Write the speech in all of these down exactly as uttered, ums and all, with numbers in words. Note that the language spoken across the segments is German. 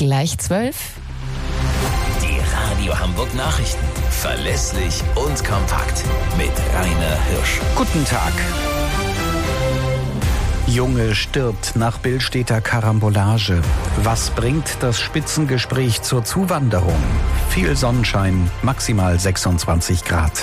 gleich zwölf. Die Radio Hamburg Nachrichten. Verlässlich und kompakt. Mit Rainer Hirsch. Guten Tag. Junge stirbt nach Billstädter Karambolage. Was bringt das Spitzengespräch zur Zuwanderung? Viel Sonnenschein, maximal sechsundzwanzig Grad.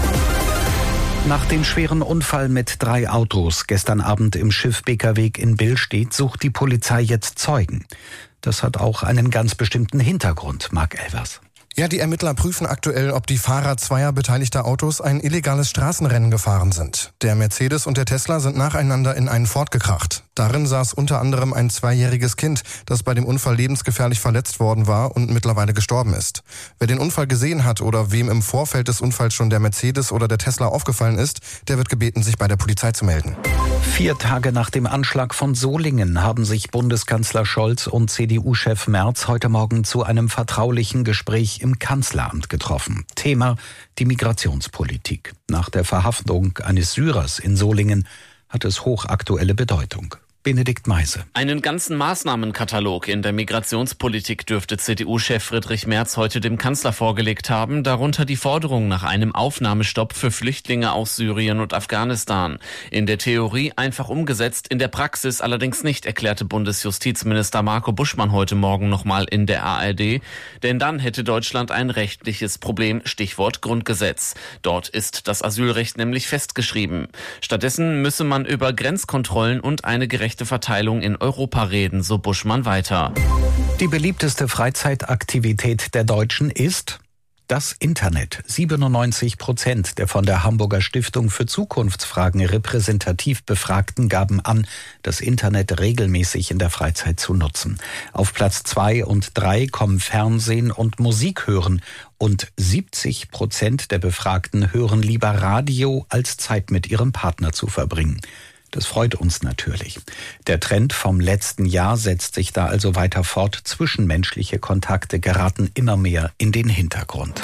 Nach dem schweren Unfall mit drei Autos gestern Abend im Schiff Beckerweg in Billstedt sucht die Polizei jetzt Zeugen. Das hat auch einen ganz bestimmten Hintergrund, Marc Elvers. Ja, die Ermittler prüfen aktuell, ob die Fahrer zweier beteiligter Autos ein illegales Straßenrennen gefahren sind. Der Mercedes und der Tesla sind nacheinander in einen Ford gekracht. Darin saß unter anderem ein zweijähriges Kind, das bei dem Unfall lebensgefährlich verletzt worden war und mittlerweile gestorben ist. Wer den Unfall gesehen hat oder wem im Vorfeld des Unfalls schon der Mercedes oder der Tesla aufgefallen ist, der wird gebeten, sich bei der Polizei zu melden. Vier Tage nach dem Anschlag von Solingen haben sich Bundeskanzler Scholz und C D U-Chef Merz heute Morgen zu einem vertraulichen Gespräch im Kanzleramt getroffen. Thema die Migrationspolitik. Nach der Verhaftung eines Syrers in Solingen hat es hochaktuelle Bedeutung. Benedikt Meise. Einen ganzen Maßnahmenkatalog in der Migrationspolitik dürfte C D U-Chef Friedrich Merz heute dem Kanzler vorgelegt haben, darunter die Forderung nach einem Aufnahmestopp für Flüchtlinge aus Syrien und Afghanistan. In der Theorie einfach umgesetzt, in der Praxis allerdings nicht, erklärte Bundesjustizminister Marco Buschmann heute Morgen nochmal in der A R D. Denn dann hätte Deutschland ein rechtliches Problem, Stichwort Grundgesetz. Dort ist das Asylrecht nämlich festgeschrieben. Stattdessen müsse man über Grenzkontrollen und eine gerechte Verteilung in Europa reden, so Buschmann weiter. Die beliebteste Freizeitaktivität der Deutschen ist das Internet. siebenundneunzig Prozent der von der Hamburger Stiftung für Zukunftsfragen repräsentativ Befragten gaben an, das Internet regelmäßig in der Freizeit zu nutzen. Auf Platz zwei und drei kommen Fernsehen und Musik hören. Und siebzig Prozent der Befragten hören lieber Radio, als Zeit mit ihrem Partner zu verbringen. Das freut uns natürlich. Der Trend vom letzten Jahr setzt sich da also weiter fort. Zwischenmenschliche Kontakte geraten immer mehr in den Hintergrund.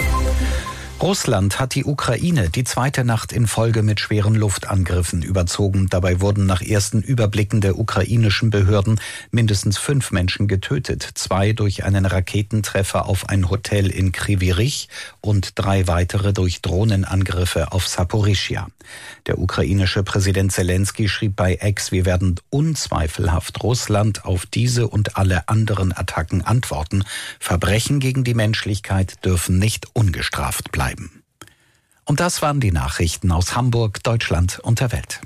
Russland hat die Ukraine die zweite Nacht in Folge mit schweren Luftangriffen überzogen. Dabei wurden nach ersten Überblicken der ukrainischen Behörden mindestens fünf Menschen getötet. Zwei durch einen Raketentreffer auf ein Hotel in Kryvyi Rih und drei weitere durch Drohnenangriffe auf Saporischschja. Der ukrainische Präsident Zelensky schrieb bei X, wir werden unzweifelhaft Russland auf diese und alle anderen Attacken antworten. Verbrechen gegen die Menschlichkeit dürfen nicht ungestraft bleiben. Und das waren die Nachrichten aus Hamburg, Deutschland und der Welt.